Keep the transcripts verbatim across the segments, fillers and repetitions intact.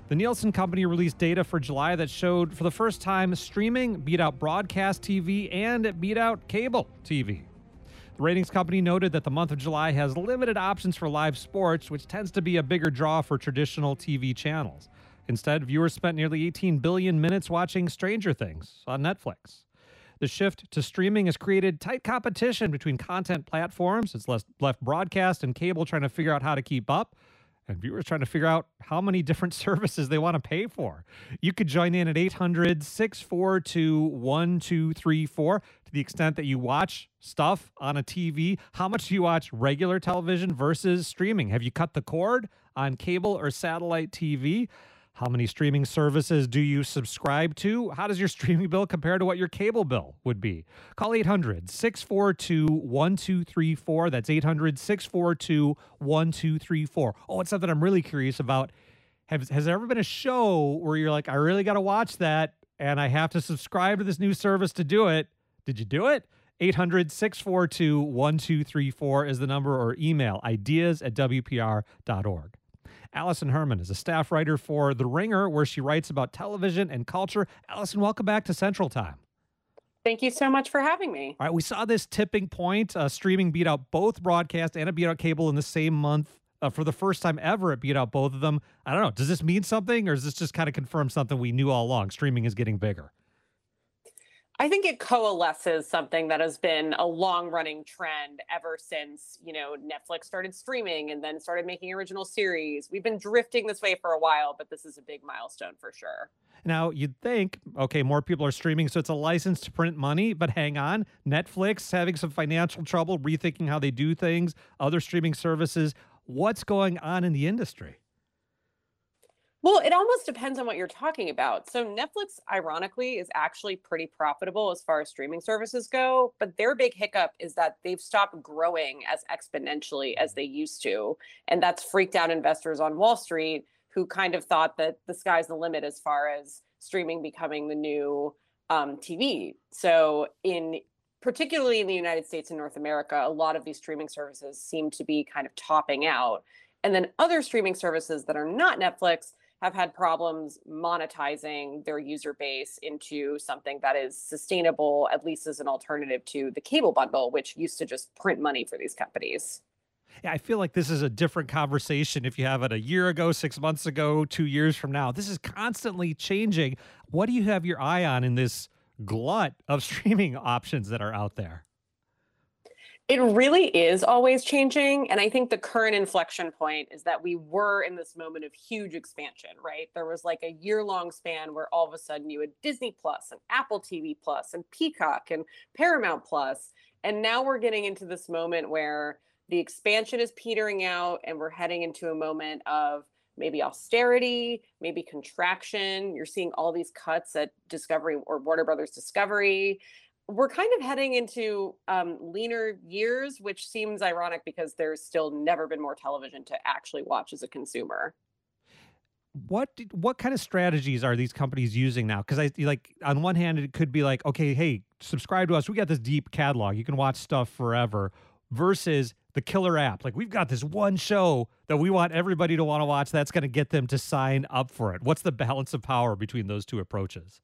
The Nielsen Company released data for July that showed for the first time streaming beat out broadcast T V and it beat out cable T V. The ratings company noted that the month of July has limited options for live sports, which tends to be a bigger draw for traditional T V channels. Instead, viewers spent nearly eighteen billion minutes watching Stranger Things on Netflix. The shift to streaming has created tight competition between content platforms. It's left broadcast and cable trying to figure out how to keep up, and viewers trying to figure out how many different services they want to pay for. You could join in at eight hundred, six four two, one two three four to the extent that you watch stuff on a T V. How much do you watch regular television versus streaming? Have you cut the cord on cable or satellite T V? How many streaming services do you subscribe to? How does your streaming bill compare to what your cable bill would be? Call eight hundred, six four two, one two three four. That's eight hundred, six four two, one two three four. Oh, it's something I'm really curious about. Has, has there ever been a show where you're like, I really got to watch that, and I have to subscribe to this new service to do it? Did you do it? eight hundred, six four two, one two three four is the number, or email ideas at W P R dot org. Allison Herman is a staff writer for The Ringer, where she writes about television and culture. Allison, welcome back to Central Time. Thank you so much for having me. All right, we saw this tipping point. Uh, streaming beat out both broadcast and it beat out cable in the same month. Uh, for the first time ever, it beat out both of them. I don't know. Does this mean something, or does this just kind of confirm something we knew all along? Streaming is getting bigger. I think it coalesces something that has been a long-running trend ever since, you know, Netflix started streaming and then started making original series. We've been drifting this way for a while, but this is a big milestone for sure. Now, you'd think, okay, more people are streaming, so it's a license to print money, but hang on. Netflix having some financial trouble, rethinking how they do things, other streaming services. What's going on in the industry? Well, it almost depends on what you're talking about. So Netflix, ironically, is actually pretty profitable as far as streaming services go, but their big hiccup is that they've stopped growing as exponentially as they used to. And that's freaked out investors on Wall Street, who kind of thought that the sky's the limit as far as streaming becoming the new um, T V. So in particularly in the United States and North America, a lot of these streaming services seem to be kind of topping out. And then other streaming services that are not Netflix have had problems monetizing their user base into something that is sustainable, at least as an alternative to the cable bundle, which used to just print money for these companies. Yeah, I feel like this is a different conversation if you have it a year ago, six months ago, two years from now. This is constantly changing. What do you have your eye on in this glut of streaming options that are out there? It really is always changing. And I think the current inflection point is that we were in this moment of huge expansion, right? There was like a year-long span where all of a sudden you had Disney Plus and Apple T V Plus and Peacock and Paramount Plus. And now we're getting into this moment where the expansion is petering out and we're heading into a moment of maybe austerity, maybe contraction. You're seeing all these cuts at Discovery or Warner Brothers Discovery. We're kind of heading into um, leaner years, which seems ironic because there's still never been more television to actually watch as a consumer. What did, what kind of strategies are these companies using now? Because I like on one hand, it could be like, okay, hey, subscribe to us. We got this deep catalog. You can watch stuff forever. Versus the killer app. Like, we've got this one show that we want everybody to want to watch. That's going to get them to sign up for it. What's the balance of power between those two approaches?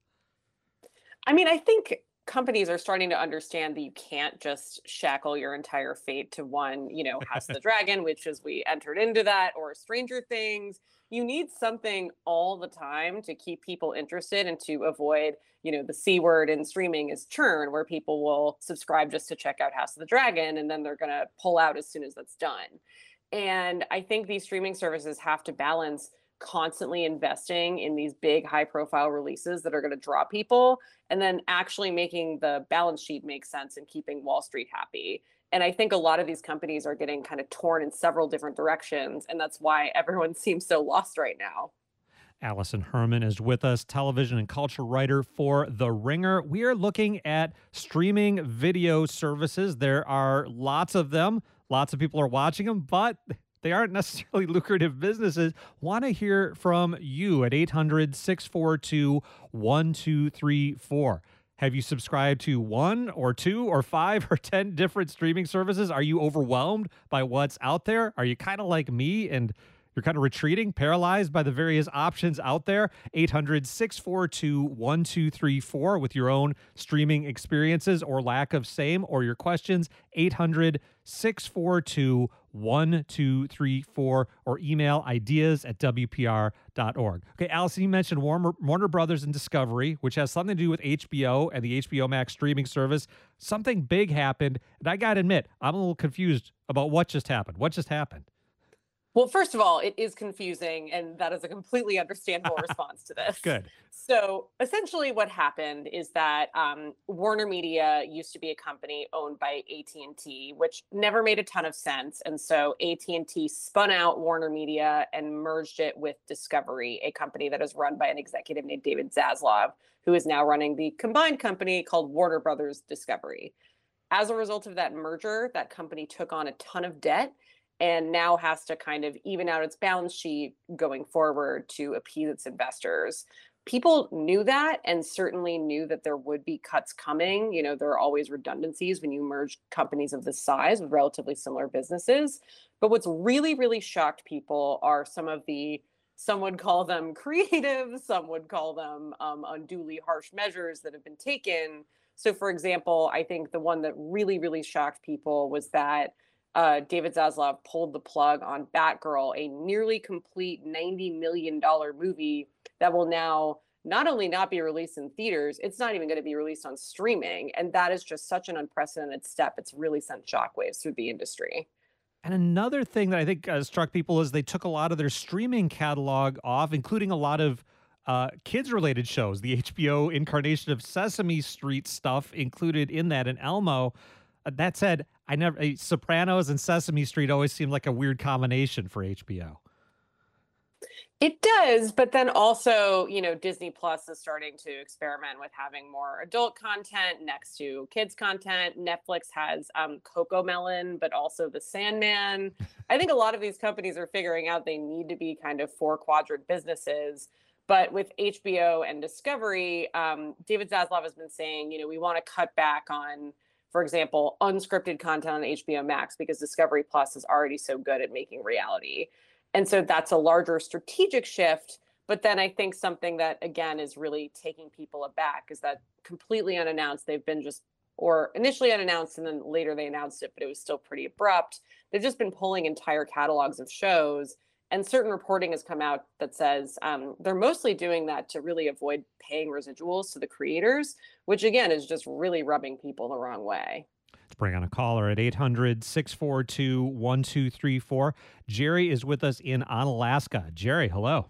I mean, I think companies are starting to understand that you can't just shackle your entire fate to one, you know, House of the Dragon, which is we entered into that, or Stranger Things. You need something all the time to keep people interested and to avoid, you know, the C word in streaming is churn, where people will subscribe just to check out House of the Dragon and then they're going to pull out as soon as that's done. And I think these streaming services have to balance constantly investing in these big high profile releases that are going to draw people and then actually making the balance sheet make sense and keeping Wall Street happy. And I think a lot of these companies are getting kind of torn in several different directions. And that's why everyone seems so lost right now. Allison Herman is with us, television and culture writer for The Ringer. We are looking at streaming video services. There are lots of them. Lots of people are watching them, but they aren't necessarily lucrative businesses. Want to hear from you at eight hundred, six four two, one two three four. Have you subscribed to one or two or five or ten different streaming services? Are you overwhelmed by what's out there? Are you kind of like me and You're kind of retreating, paralyzed by the various options out there. eight hundred, six four two, one two three four with your own streaming experiences or lack of same, or your questions. eight hundred, six four two, one two three four, or email ideas at W P R dot org. Okay, Allison, you mentioned Warner, Warner Brothers and Discovery, which has something to do with H B O and the H B O Max streaming service. Something big happened, and I got to admit, I'm a little confused about what just happened. What just happened? Well, first of all, it is confusing, and that is a completely understandable response to this. Good. So essentially what happened is that um, Warner Media used to be a company owned by A T and T, which never made a ton of sense. And so A T and T spun out Warner Media and merged it with Discovery, a company that is run by an executive named David Zaslav, who is now running the combined company called Warner Brothers Discovery. As a result of that merger, that company took on a ton of debt and now has to kind of even out its balance sheet going forward to appease its investors. People knew that and certainly knew that there would be cuts coming. You know, there are always redundancies when you merge companies of this size with relatively similar businesses. But what's really, really shocked people are some of the, some would call them creative, some would call them um, unduly harsh measures that have been taken. So for example, I think the one that really, really shocked people was that Uh, David Zaslav pulled the plug on Batgirl, a nearly complete ninety million dollars movie that will now not only not be released in theaters, it's not even going to be released on streaming. And that is just such an unprecedented step. It's really sent shockwaves through the industry. And another thing that I think uh, struck people is they took a lot of their streaming catalog off, including a lot of uh, kids-related shows. The H B O incarnation of Sesame Street stuff included in that, and Elmo. Uh, that said, I never uh, Sopranos and Sesame Street always seemed like a weird combination for H B O. It does, but then also, you know, Disney Plus is starting to experiment with having more adult content next to kids content. Netflix has um, Coco Melon, but also The Sandman. I think a lot of these companies are figuring out they need to be kind of four quadrant businesses. But with H B O and Discovery, um, David Zaslav has been saying, you know, we want to cut back on, for example, unscripted content on H B O Max because Discovery Plus is already so good at making reality. And so that's a larger strategic shift. But then I think something that, again, is really taking people aback is that completely unannounced, they've been just, or initially unannounced and then later they announced it, but it was still pretty abrupt. They've just been pulling entire catalogs of shows. And certain reporting has come out that says um, they're mostly doing that to really avoid paying residuals to the creators, which again is just really rubbing people the wrong way. Let's bring on a caller at eight hundred, six four two, one two three four. Jerry is with us in Onalaska. Jerry, hello.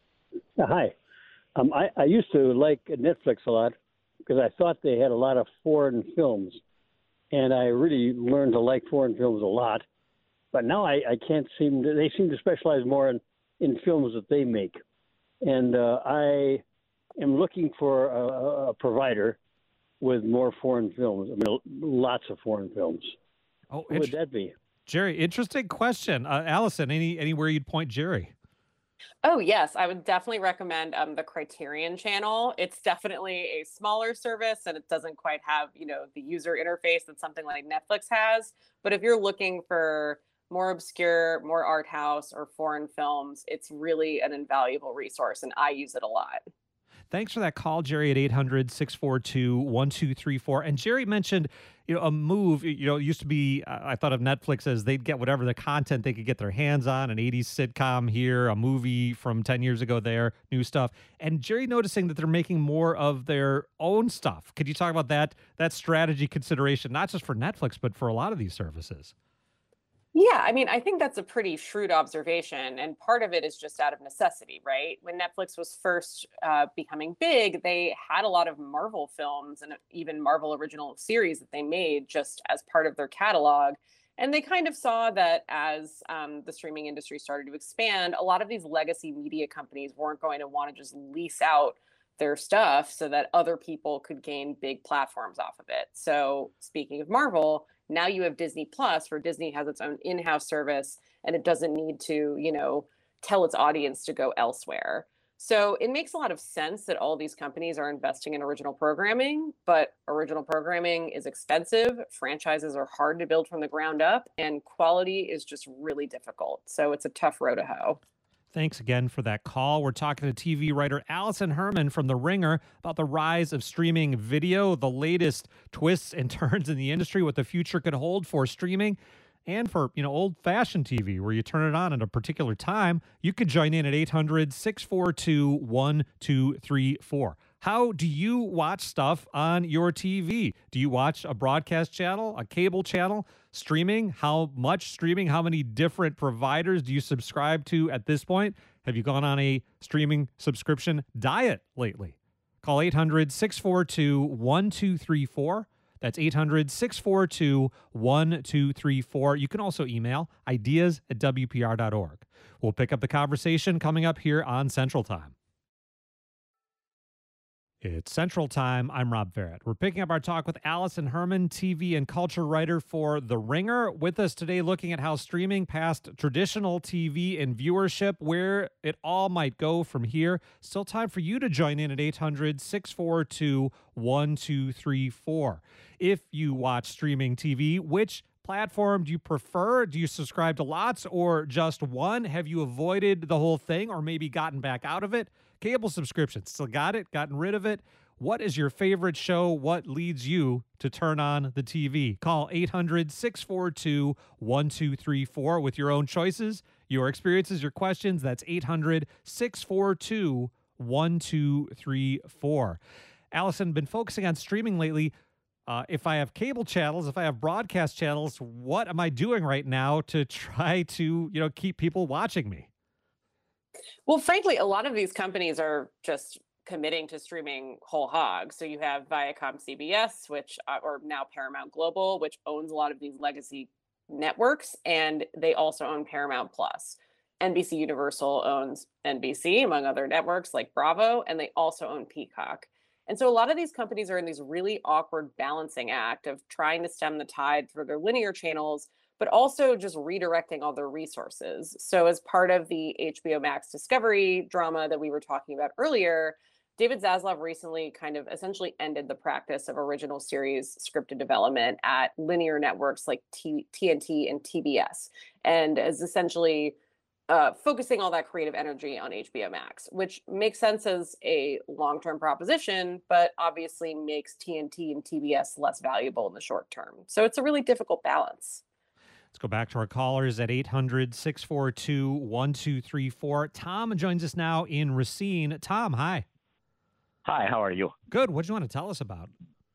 Hi. Um, I, I used to like Netflix a lot because I thought they had a lot of foreign films, and I really learned to like foreign films a lot. But now I, I can't seem to, they seem to specialize more in, in films that they make. And uh, I am looking for a, a provider with more foreign films. I mean, lots of foreign films. Oh, Who would that be? Jerry, interesting question. Uh, Allison, any anywhere you'd point Jerry? Oh, yes. I would definitely recommend um, the Criterion channel. It's definitely a smaller service and it doesn't quite have, you know, the user interface that something like Netflix has. But if you're looking for more obscure, more art house or foreign films, it's really an invaluable resource and I use it a lot. Thanks for that call, Jerry, at eight hundred, six four two, one two three four. And Jerry mentioned, you know, a move, you know, it used to be, uh, I thought of Netflix as they'd get whatever the content they could get their hands on, an eighties sitcom here, a movie from ten years ago there, new stuff. And Jerry noticing that they're making more of their own stuff. Could you talk about that, that strategy consideration, not just for Netflix, but for a lot of these services? Yeah, I mean, I think that's a pretty shrewd observation. And part of it is just out of necessity, right? When Netflix was first uh, becoming big, they had a lot of Marvel films and even Marvel original series that they made just as part of their catalog. And they kind of saw that as um, the streaming industry started to expand, a lot of these legacy media companies weren't going to want to just lease out their stuff so that other people could gain big platforms off of it. So speaking of Marvel, now you have Disney Plus, where Disney has its own in-house service and it doesn't need to, you know, tell its audience to go elsewhere. So it makes a lot of sense that all these companies are investing in original programming, but original programming is expensive. Franchises are hard to build from the ground up and quality is just really difficult. So it's a tough row to hoe. Thanks again for that call. We're talking to T V writer Allison Herman from The Ringer about the rise of streaming video, the latest twists and turns in the industry, what the future could hold for streaming and for, you know, old-fashioned T V where you turn it on at a particular time. You could join in at eight hundred, six four two, one two three four. How do you watch stuff on your T V? Do you watch a broadcast channel, a cable channel, streaming? How much streaming? How many different providers do you subscribe to at this point? Have you gone on a streaming subscription diet lately? Call eight hundred, six four two, one two three four. That's eight hundred, six four two, one two three four. You can also email ideas at W P R dot org. We'll pick up the conversation coming up here on Central Time. It's Central Time. I'm Rob Barrett. We're picking up our talk with Allison Herman, T V and culture writer for The Ringer. With us today, looking at how streaming passed traditional T V and viewership, where it all might go from here. Still time for you to join in at eight hundred, six four two, one two three four. If you watch streaming T V, which platform do you prefer? Do you subscribe to lots or just one? Have you avoided the whole thing or maybe gotten back out of it? Cable subscription, still got it, gotten rid of it? What is your favorite show? What leads you to turn on the T V? Call eight hundred, six four two, one two three four with your own choices, your experiences, your questions. That's eight hundred, six four two, one two three four. Allison, been focusing on streaming lately. Uh, if I have cable channels, if I have broadcast channels, what am I doing right now to try to, you know, keep people watching me? Well, frankly, a lot of these companies are just committing to streaming whole hog. So you have Viacom C B S, which, uh, or now Paramount Global, which owns a lot of these legacy networks, and they also own Paramount Plus. N B C Universal owns N B C, among other networks like Bravo, and they also own Peacock. And so a lot of these companies are in these really awkward balancing act of trying to stem the tide through their linear channels, but also just redirecting all their resources. So as part of the H B O Max Discovery drama that we were talking about earlier, David Zaslav recently kind of essentially ended the practice of original series scripted development at linear networks like T- TNT and T B S, and is essentially uh, focusing all that creative energy on H B O Max, which makes sense as a long-term proposition, but obviously makes T N T and T B S less valuable in the short term. So it's a really difficult balance. Let's go back to our callers at eight hundred, six four two, one two three four. Tom joins us now in Racine. Tom, hi. Hi, how are you? Good. What do you want to tell us about?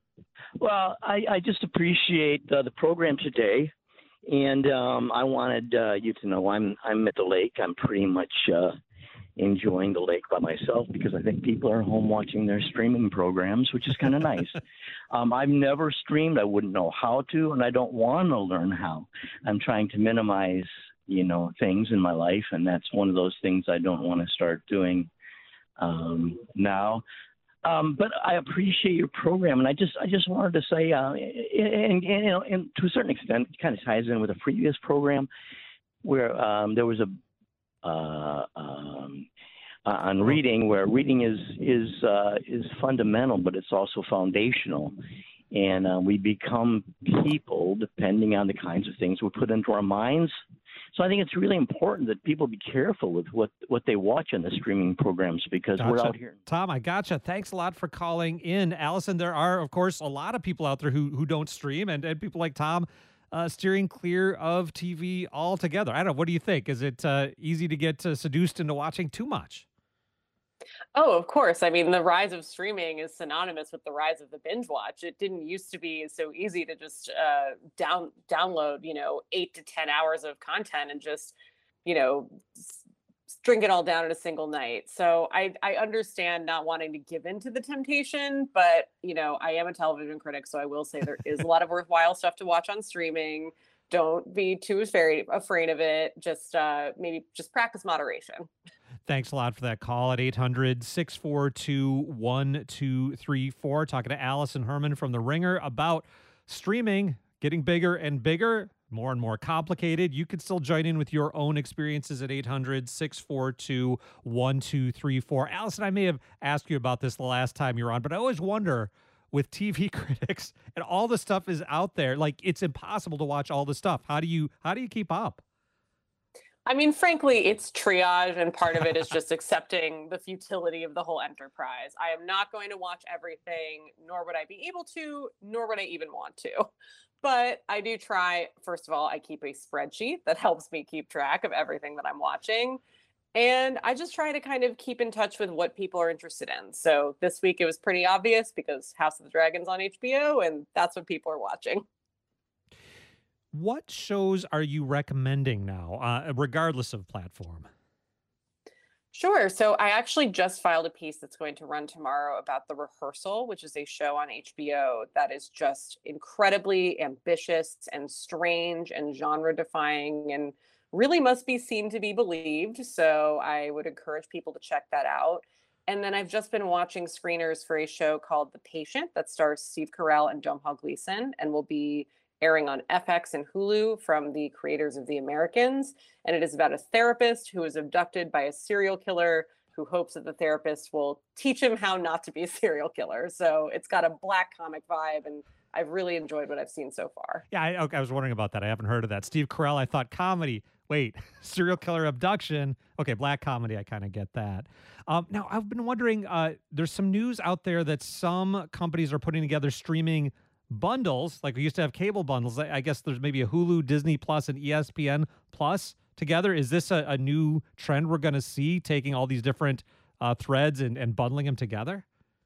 Well, I, I just appreciate uh, the program today, and um, I wanted uh, you to know I'm I'm at the lake. I'm pretty much uh, enjoying the lake by myself because I think people are home watching their streaming programs, which is kind of nice. Um, I've never streamed. I wouldn't know how to, and I don't want to learn how. I'm trying to minimize, you know, things in my life, and that's one of those things I don't want to start doing um, now. Um, but I appreciate your program, and I just I just wanted to say, uh, and, and you know, and to a certain extent, it kind of ties in with a previous program where um, there was a uh, um, uh, on reading, where reading is is uh, is fundamental, but it's also foundational, and uh, we become people depending on the kinds of things we put into our minds. So I think it's really important that people be careful with what, what they watch on the streaming programs because Gotcha. we're out here. Tom, I gotcha. Thanks a lot for calling in. Allison, there are, of course, a lot of people out there who, who don't stream, and, and people like Tom uh, steering clear of T V altogether. I don't know. What do you think? Is it uh, easy to get uh, seduced into watching too much? Oh, of course. I mean, the rise of streaming is synonymous with the rise of the binge watch. It didn't used to be so easy to just uh, down download, you know, eight to ten hours of content and just, you know, s- drink it all down in a single night. So I I understand not wanting to give in to the temptation, but you know, I am a television critic, so I will say there is a lot of worthwhile stuff to watch on streaming. Don't be too afraid afraid of it. Just uh, maybe just practice moderation. Thanks a lot for that call at eight hundred, six four two, one two three four. Talking to Allison Herman from The Ringer about streaming getting bigger and bigger, more and more complicated. You can still join in with your own experiences at eight hundred, six four two, one two three four. Allison, I may have asked you about this the last time you were on, but I always wonder with T V critics and all the stuff is out there, like it's impossible to watch all the stuff. How do you how do you keep up? I mean, frankly, it's triage, and part of it is just accepting the futility of the whole enterprise. I am not going to watch everything, nor would I be able to, nor would I even want to. But I do try. First of all, I keep a spreadsheet that helps me keep track of everything that I'm watching. And I just try to kind of keep in touch with what people are interested in. So this week it was pretty obvious because House of the Dragon's on H B O, and that's what people are watching. What shows are you recommending now, uh, regardless of platform? Sure. So I actually just filed a piece that's going to run tomorrow about The Rehearsal, which is a show on H B O that is just incredibly ambitious and strange and genre defying and really must be seen to be believed. So I would encourage people to check that out. And then I've just been watching screeners for a show called The Patient that stars Steve Carell and Domhnall Gleeson and will be airing on F X and Hulu from the creators of The Americans. And it is about a therapist who is abducted by a serial killer who hopes that the therapist will teach him how not to be a serial killer. So it's got a black comic vibe, and I've really enjoyed what I've seen so far. Yeah, I, okay, I was wondering about that. I haven't heard of that. Steve Carell, I thought comedy. Wait, serial killer abduction. Okay, black comedy. I kind of get that. Um, now, I've been wondering, uh, there's some news out there that some companies are putting together streaming bundles. Like we used to have cable bundles. I, I guess there's maybe a Hulu, Disney Plus, and E S P N Plus together. Is this a, a new trend we're going to see, taking all these different uh, threads and, and bundling them together?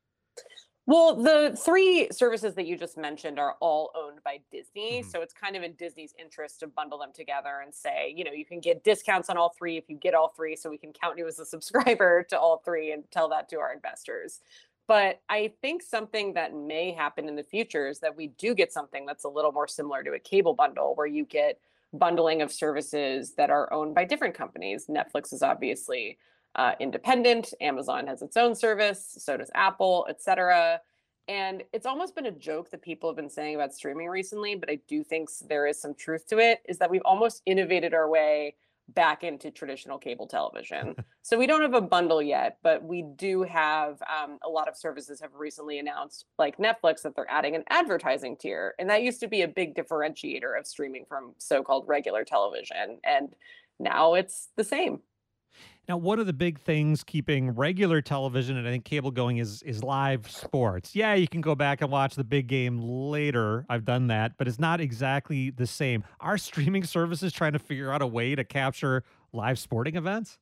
Well, the three services that you just mentioned are all owned by Disney. Mhm. So it's kind of in Disney's interest to bundle them together and say, you know, you can get discounts on all three if you get all three. So we can count you as a subscriber to all three and tell that to our investors. But I think something that may happen in the future is that we do get something that's a little more similar to a cable bundle, where you get bundling of services that are owned by different companies. Netflix is obviously uh, independent. Amazon has its own service. So does Apple, et cetera. And it's almost been a joke that people have been saying about streaming recently, but I do think there is some truth to it, is that we've almost innovated our way back into traditional cable television. So we don't have a bundle yet, but we do have um, a lot of services have recently announced, like Netflix, that they're adding an advertising tier. And that used to be a big differentiator of streaming from so-called regular television. And now it's the same. Now, one of the big things keeping regular television and I think cable going is is live sports. Yeah, you can go back and watch the big game later. I've done that, but it's not exactly the same. Are streaming services trying to figure out a way to capture live sporting events?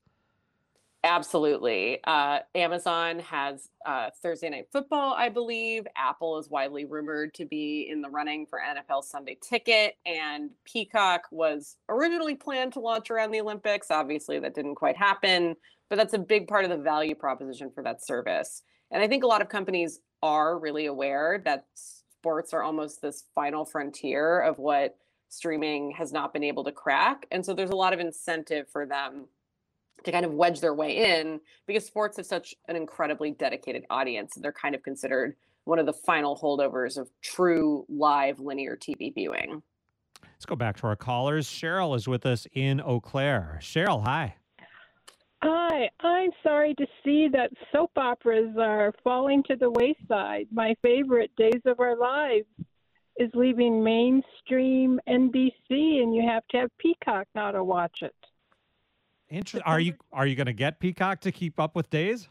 Absolutely. Uh, Amazon has uh, Thursday Night Football, I believe. Apple is widely rumored to be in the running for N F L Sunday Ticket. And Peacock was originally planned to launch around the Olympics. Obviously, that didn't quite happen. But that's a big part of the value proposition for that service. And I think a lot of companies are really aware that sports are almost this final frontier of what streaming has not been able to crack. And so there's a lot of incentive for them to kind of wedge their way in, because sports have such an incredibly dedicated audience. They're kind of considered one of the final holdovers of true live linear T V viewing. Let's go back to our callers. Cheryl is with us in Eau Claire. Cheryl, hi. Hi, I'm sorry to see that soap operas are falling to the wayside. My favorite, Days of Our Lives, is leaving mainstream N B C, and you have to have Peacock now to watch it. Inter- are you are you going to get Peacock to keep up with Days?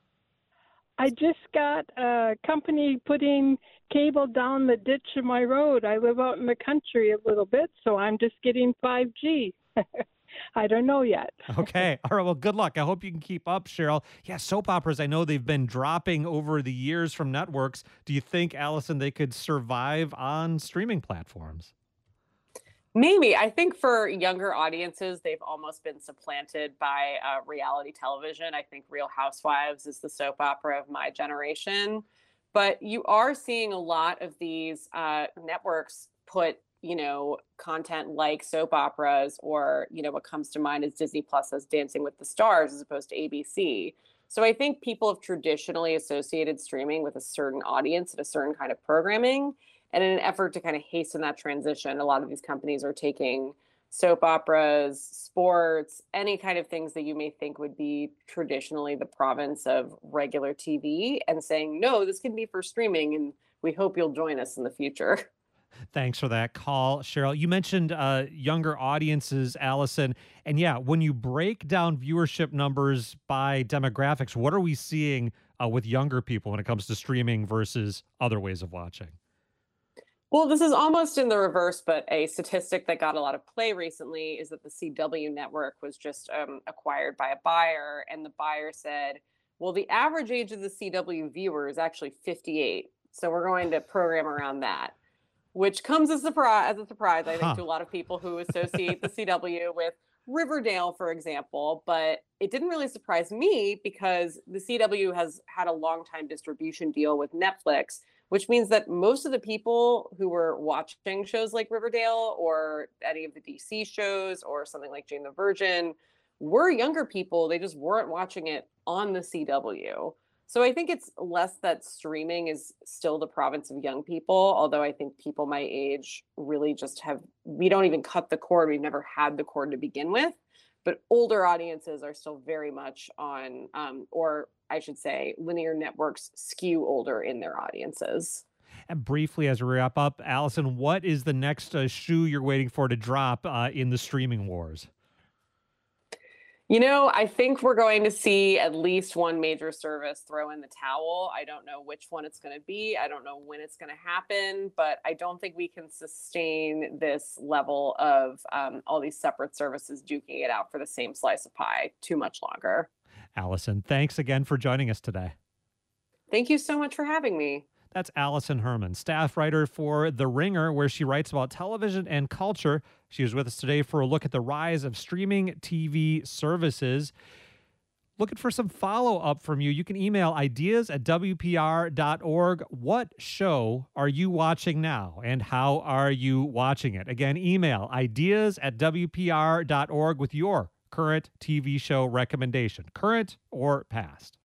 I just got a company putting cable down the ditch of my road. I live out in the country a little bit, so I'm just getting five G. I don't know yet. Okay. All right. Well, good luck. I hope you can keep up, Cheryl. Yeah, soap operas, I know they've been dropping over the years from networks. Do you think, Allison, they could survive on streaming platforms? Maybe. I think for younger audiences, they've almost been supplanted by uh, reality television. I think Real Housewives is the soap opera of my generation. But you are seeing a lot of these uh, networks put, you know, content like soap operas, or, you know, what comes to mind is Disney Plus as Dancing with the Stars as opposed to A B C. So I think people have traditionally associated streaming with a certain audience and a certain kind of programming. And in an effort to kind of hasten that transition, a lot of these companies are taking soap operas, sports, any kind of things that you may think would be traditionally the province of regular T V, and saying, no, this can be for streaming, and we hope you'll join us in the future. Thanks for that call, Cheryl. You mentioned uh, younger audiences, Allison. And yeah, when you break down viewership numbers by demographics, what are we seeing uh, with younger people when it comes to streaming versus other ways of watching? Well, this is almost in the reverse, but a statistic that got a lot of play recently is that the C W network was just um, acquired by a buyer, and the buyer said, well, the average age of the C W viewer is actually fifty-eight. So we're going to program around that, which comes as, surprise, as a surprise, I think, Huh. to a lot of people who associate the C W with Riverdale, for example. But it didn't really surprise me because the C W has had a long time distribution deal with Netflix, which means that most of the people who were watching shows like Riverdale or any of the D C shows or something like Jane the Virgin were younger people. They just weren't watching it on the C W. So I think it's less that streaming is still the province of young people, although I think people my age really just have, we don't even cut the cord. We've never had the cord to begin with. But older audiences are still very much on, um, or I should say, linear networks skew older in their audiences. And briefly, as we wrap up, Allison, what is the next uh, shoe you're waiting for to drop uh, in the streaming wars? You know, I think we're going to see at least one major service throw in the towel. I don't know which one it's going to be. I don't know when it's going to happen, but I don't think we can sustain this level of um, all these separate services duking it out for the same slice of pie too much longer. Allison, thanks again for joining us today. Thank you so much for having me. That's Allison Herman, staff writer for The Ringer, where she writes about television and culture. She is with us today for a look at the rise of streaming T V services. Looking for some follow-up from you. You can email ideas at W P R dot org. What show are you watching now, and how are you watching it? Again, email ideas at W P R dot org with your current T V show recommendation, current or past.